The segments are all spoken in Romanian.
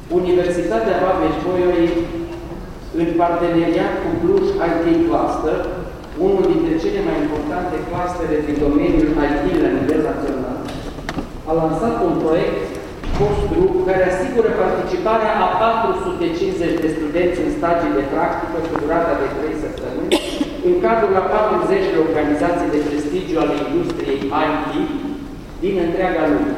Universitatea Babeș-Bolyai, în parteneriat cu Cluj IT Cluster, unul dintre cele mai importante clustere din domeniul IT la nivel național, a lansat un proiect post-grup care asigură participarea a 450 de studenți în stagii de practică cu durata de 3 săptămâni, în cadrul a 40 de organizații de prestigiu ale industriei IT din întreaga lume.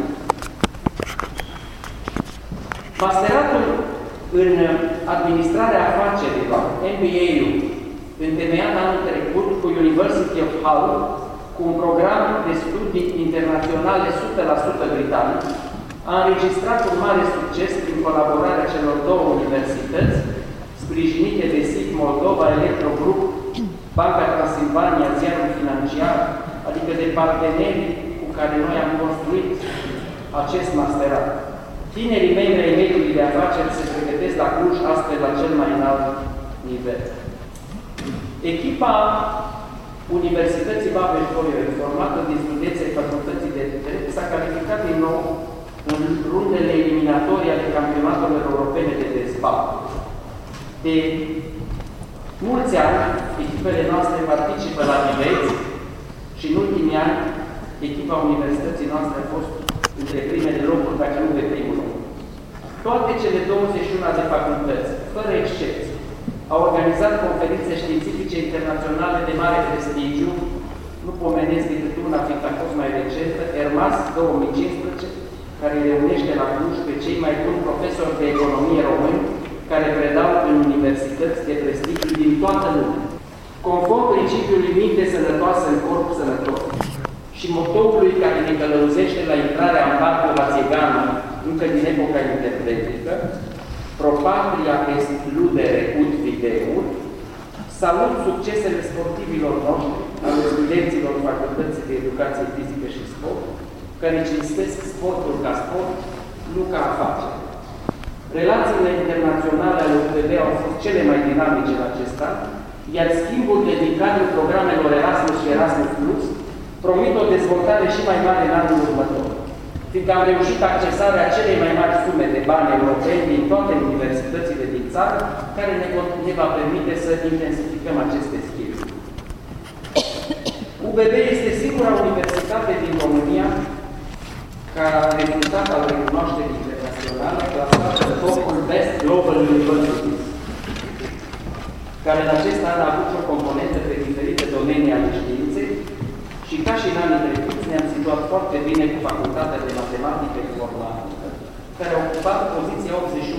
Masteratul în administrarea afacerilor, MBA-ul, întemeiat anul trecut cu University of Hull, cu un program de studii internaționale 100% britanic, a înregistrat un mare succes prin colaborarea celor două universități, sprijinite de SIG Moldova, Electro Group, Banca Transilvania, Ziarul Financiar, adică de parteneri cu care noi am construit acest masterat. Tinerii membri ai mediului de afaceri se pregătesc la Cluj, astfel la cel mai înalt nivel. Echipa Universității Babeș-Bolyai, formată din studenți ai Facultății de Drept, s-a calificat din nou în rundele eliminatorii ale campionatelor europene de dezbatere. De mulți ani, echipele noastre participă la nivel și în ultimii ani, echipa Universității noastre a fost între primele locuri, dacă nu de primul loc. Toate cele 21 de facultăți, fără excepție, au organizat conferințe științifice internaționale de mare prestigiu, nu pomenesc decât una, fiindcă a fost mai recentă, ERMAS 2015, care reunește la Cluj pe cei mai buni profesori de economie români, care predau în universități de prestigiu din toată lumea. Conform principiului minte sănătoasă în corp sănătos și motoului care ne călăuzește la intrarea în parcul la Țigană, încă din epoca interpretică, Pro patria est ludere ut videur, salut succesele sportivilor noștri, ale studenților Facultății de Educație Fizică și Sport, care cinstesc sportul ca sport, nu ca afacere. Relațiile internaționale ale UTB au fost cele mai dinamice în acest an, iar schimburile din cadrul programelor Erasmus și Erasmus Plus promit o dezvoltare și mai mare în anul următor, fiindcă am reușit accesarea celei mai mari sume de bani europeni din toate universitățile din țară, care ne va permite să intensificăm aceste schimburi. UBB este singura universitate din România ca rezultat al recunoașterii internaționale clasată în topul Best Global Universities, care în acest an a avut o componentă pe diferite domenii ale științei și ca și în anii trecuți ne-am situat foarte bine cu Facultatea de Matematică Informatică, care a ocupat poziția 81